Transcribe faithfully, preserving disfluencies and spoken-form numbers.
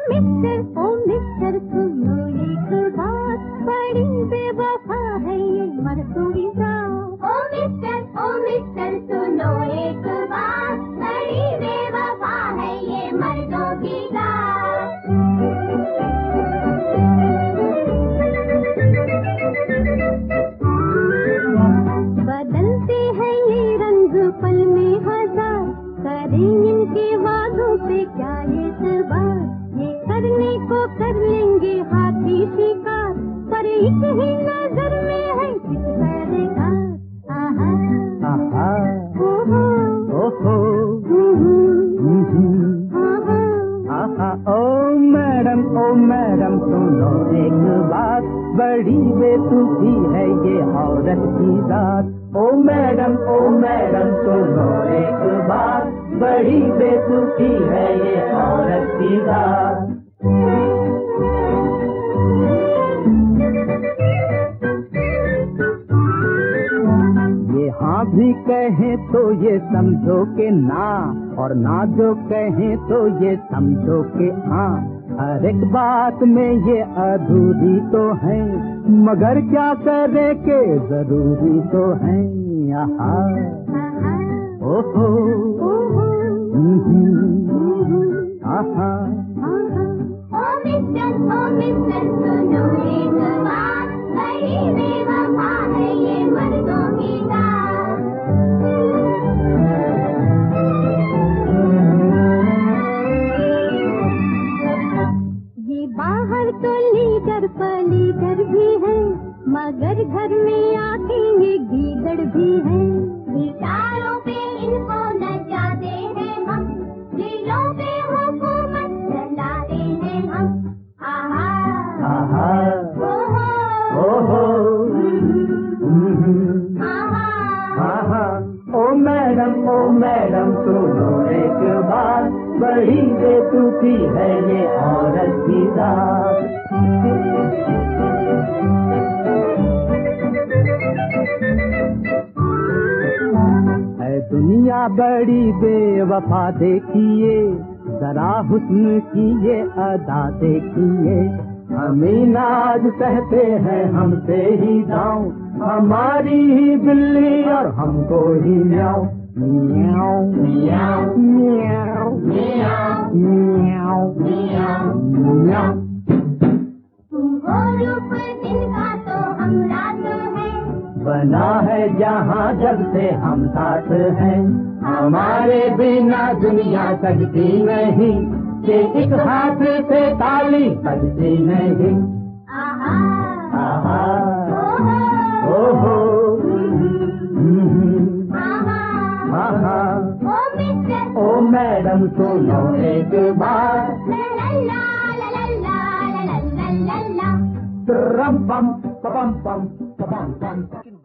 Mister ओ mister सुनो एक बात, बड़ी बेवफा है ये मर्दों की जात। ओ मिस्टर ओ मिस्टर सुनो एक बात, बड़ी बेवफा है ये मर्दों की जात। बदलते हैं ये रंग पल में हजार, करें इनके वादों पे क्या ये सरबार। ये करने को कर लेंगे हाथी शिकार, पर एक ही नजर में है किस करेगा। आहा आहा ओहो ओहो आहा आहा ओ मैडम ओ मैडम सुनो एक बात, बड़ी बेतुकी है ये औरत की जात। ओ मैडम ओ मैडम सुनो एक बात, बड़ी बेतुकी है ये औरत की जात। ये हाँ भी कहें तो ये समझो के ना, और ना जो कहें तो ये समझो के हाँ। हर एक बात में ये अधूरी तो है, मगर क्या करे के जरूरी तो है। आहा ओहो आहा ओ मिस्टर ओ मिस्टर सुनो एक बात, बड़ी बेवफा है ये मर्दों की जात। ये बाहर तो लीडर पलीडर भी है, मगर घर में आके ये गीदड़ भी है। गिटारों पे इनको नचाते हैं हम, दिलों पे हुकूमत चलाते हैं हम। आहा आहा ओहो ओहो आहा आहा ओ मैडम ओ मैडम सुनो एक बात, बड़ी बेतुकी है ये औरत की जात। है दुनिया बड़ी बेवफा देखिए, जरा हुस्न की ये अदा देखिए। हमें नाज सहते हैं हमसे ही दांव, हमारी ही बिल्ली और हमको ही म्याऊं म्याऊं म्याऊं म्याऊं म्याऊं म्याऊं म्याऊं। तुम हो रूप दिन का तो हम रात है, बना है जहाँ जब से हम साथ हैं। हमारे बिना दुनिया सजती नहीं, कि एक हाथ से ताली बजती नहीं। आहा आहा ओहो ओहो आहा आहा ओ मिस्टर ओ मैडम सुनो एक बात, ला ला ला ला ला ला ला ला ला ला। रम पम पम पम पम पम।